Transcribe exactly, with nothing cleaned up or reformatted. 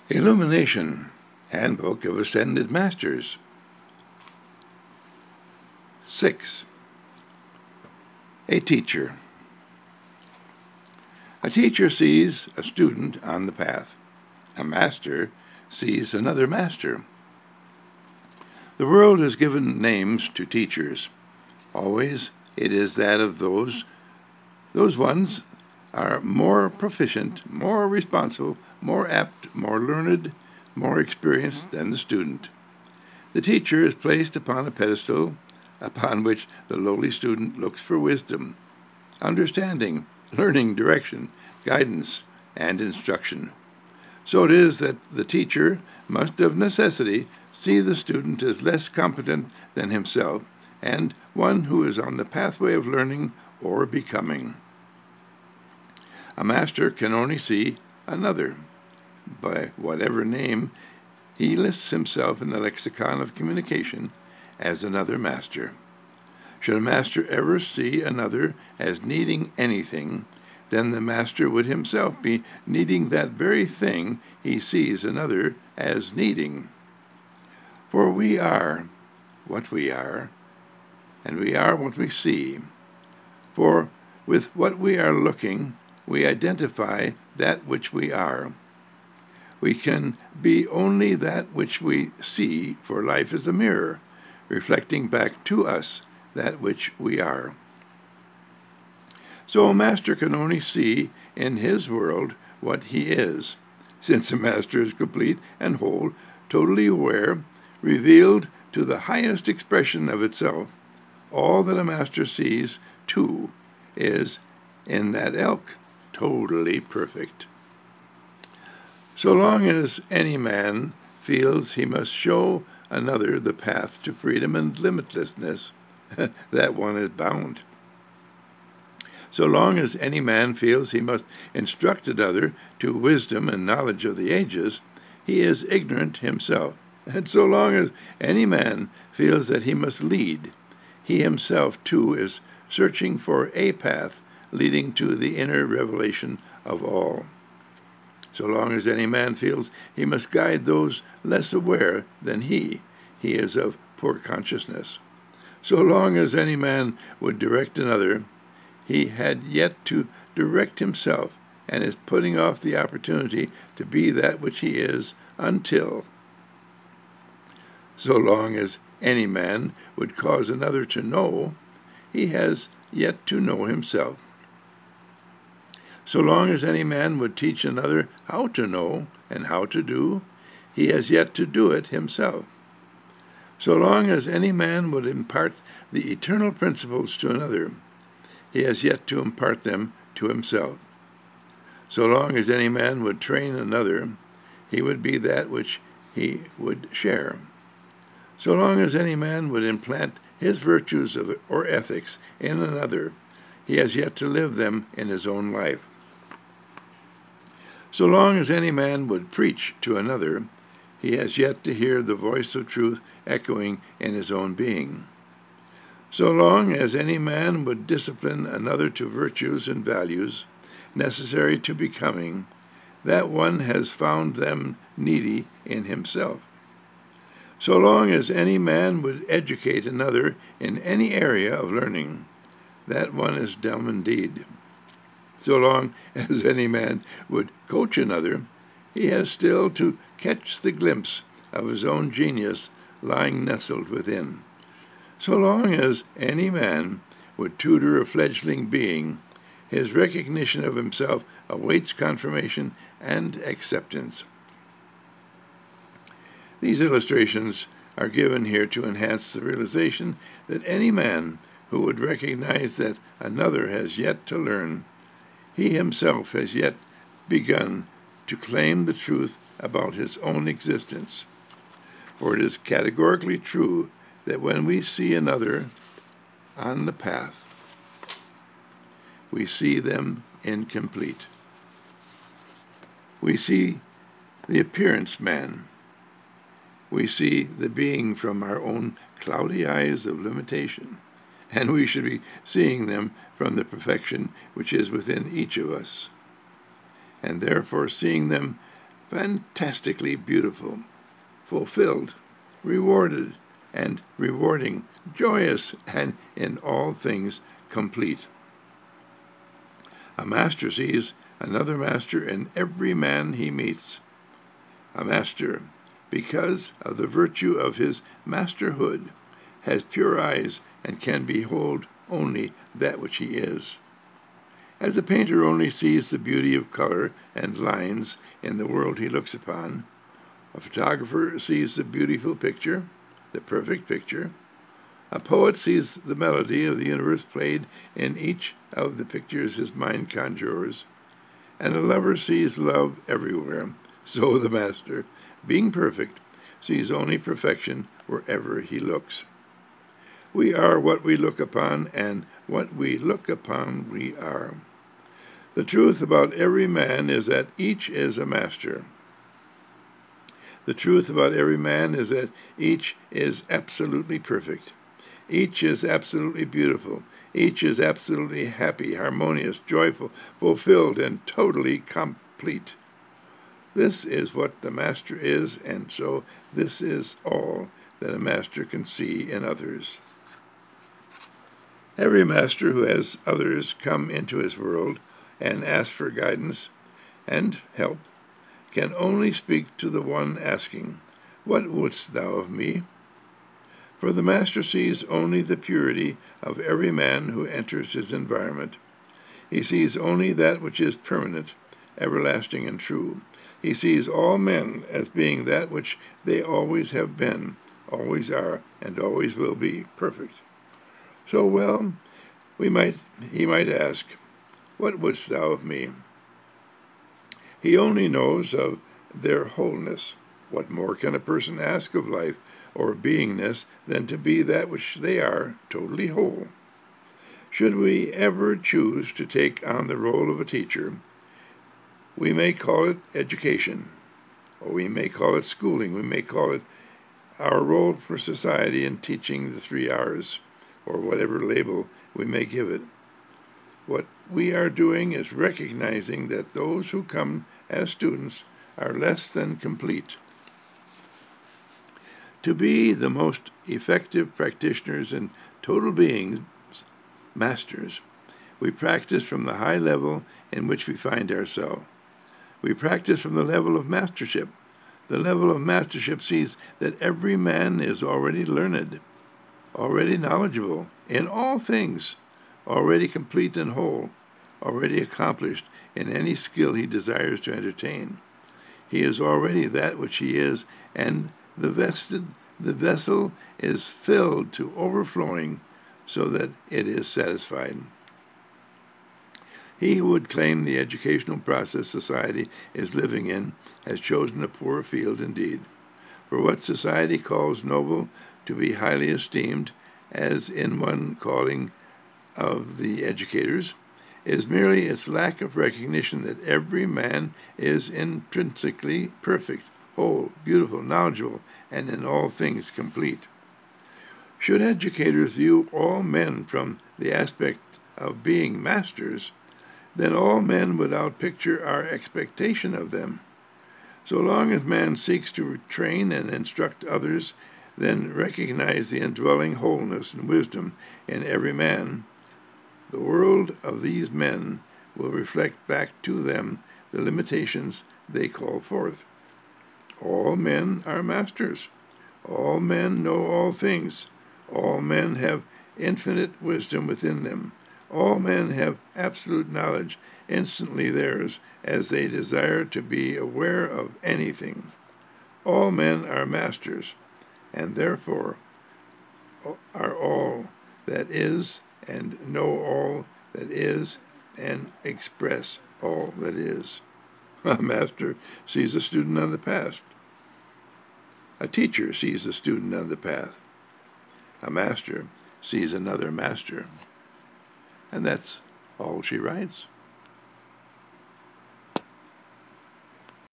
Illumination, Handbook of Ascended Masters. six. A teacher. A teacher sees a student on the path. A master sees another master. The world has given names to teachers. Always it is that of those, those ones are more proficient, more responsible, more apt, more learned, more experienced than the student. The teacher is placed upon a pedestal upon which the lowly student looks for wisdom, understanding, learning, direction, guidance, and instruction. So it is that the teacher must of necessity see the student as less competent than himself, and one who is on the pathway of learning or becoming. A master can only see another, by whatever name he lists himself in the lexicon of communication, as another master. Should a master ever see another as needing anything, then the master would himself be needing that very thing he sees another as needing. For we are what we are, and we are what we see. For with what we are looking, we identify that which we are. We can be only that which we see, for life is a mirror, reflecting back to us that which we are. So a master can only see in his world what he is, since a master is complete and whole, totally aware, revealed to the highest expression of itself. All that a master sees, too, is, in that ilk, totally perfect. So long as any man feels he must show another the path to freedom and limitlessness, that one is bound. So long as any man feels he must instruct another to wisdom and knowledge of the ages, he is ignorant himself. And so long as any man feels that he must lead, he himself too is searching for a path leading to the inner revelation of all. So long as any man feels he must guide those less aware than he, he is of poor consciousness. So long as any man would direct another, he had yet to direct himself, and is putting off the opportunity to be that which he is until. So long as any man would cause another to know, he has yet to know himself. So long as any man would teach another how to know and how to do, he has yet to do it himself. So long as any man would impart the eternal principles to another, he has yet to impart them to himself. So long as any man would train another, he would be that which he would share. So long as any man would implant his virtues of, or ethics in another, he has yet to live them in his own life. So long as any man would preach to another, he has yet to hear the voice of truth echoing in his own being. So long as any man would discipline another to virtues and values necessary to becoming, that one has found them needy in himself. So long as any man would educate another in any area of learning, that one is dumb indeed. So long as any man would coach another, he has still to catch the glimpse of his own genius lying nestled within. So long as any man would tutor a fledgling being, his recognition of himself awaits confirmation and acceptance. These illustrations are given here to enhance the realization that any man who would recognize that another has yet to learn, he himself has yet begun to claim the truth about his own existence. For it is categorically true that when we see another on the path, we see them incomplete. We see the appearance man. We see the being from our own cloudy eyes of limitation, and we should be seeing them from the perfection which is within each of us, and therefore seeing them fantastically beautiful, fulfilled, rewarded, and rewarding, joyous, and in all things complete. A master sees another master in every man he meets. A master, because of the virtue of his masterhood, has pure eyes and can behold only that which he is. As a painter only sees the beauty of color and lines in the world he looks upon, a photographer sees the beautiful picture, the perfect picture. A poet sees the melody of the universe played in each of the pictures his mind conjures, and a lover sees love everywhere. So the master, being perfect, sees only perfection wherever he looks. We are what we look upon, and what we look upon we are. The truth about every man is that each is a master. The truth about every man is that each is absolutely perfect. Each is absolutely beautiful. Each is absolutely happy, harmonious, joyful, fulfilled, and totally complete. This is what the master is, and so this is all that a master can see in others. Every master who has others come into his world and ask for guidance and help can only speak to the one asking, "What wouldst thou of me?" For the master sees only the purity of every man who enters his environment. He sees only that which is permanent, everlasting, and true. He sees all men as being that which they always have been, always are, and always will be, perfect. So, well, we might, he might ask, "What wouldst thou of me?" He only knows of their wholeness. What more can a person ask of life or beingness than to be that which they are, totally whole? Should we ever choose to take on the role of a teacher, we may call it education, or we may call it schooling, we may call it our role for society in teaching the three R's, or whatever label we may give it. What we are doing is recognizing that those who come as students are less than complete. To be the most effective practitioners and total beings, masters, we practice from the high level in which we find ourselves. We practice from the level of mastership. The level of mastership sees that every man is already learned, already knowledgeable in all things, already complete and whole, already accomplished in any skill he desires to entertain. He is already that which he is, and the vested, the vessel is filled to overflowing so that it is satisfied. He who would claim the educational process society is living in has chosen a poor field indeed. For what society calls noble to be highly esteemed, as in one calling of the educators, is merely its lack of recognition that every man is intrinsically perfect, whole, beautiful, knowledgeable, and in all things complete. Should educators view all men from the aspect of being masters, then all men would outpicture our expectation of them. So long as man seeks to train and instruct others, then recognize the indwelling wholeness and wisdom in every man, the world of these men will reflect back to them the limitations they call forth. All men are masters. All men know all things. All men have infinite wisdom within them. All men have absolute knowledge instantly theirs as they desire to be aware of anything. All men are masters, and therefore are all that is, and know all that is, and express all that is. A master sees a student on the path. A teacher sees a student on the path. A master sees another master. And that's all she writes.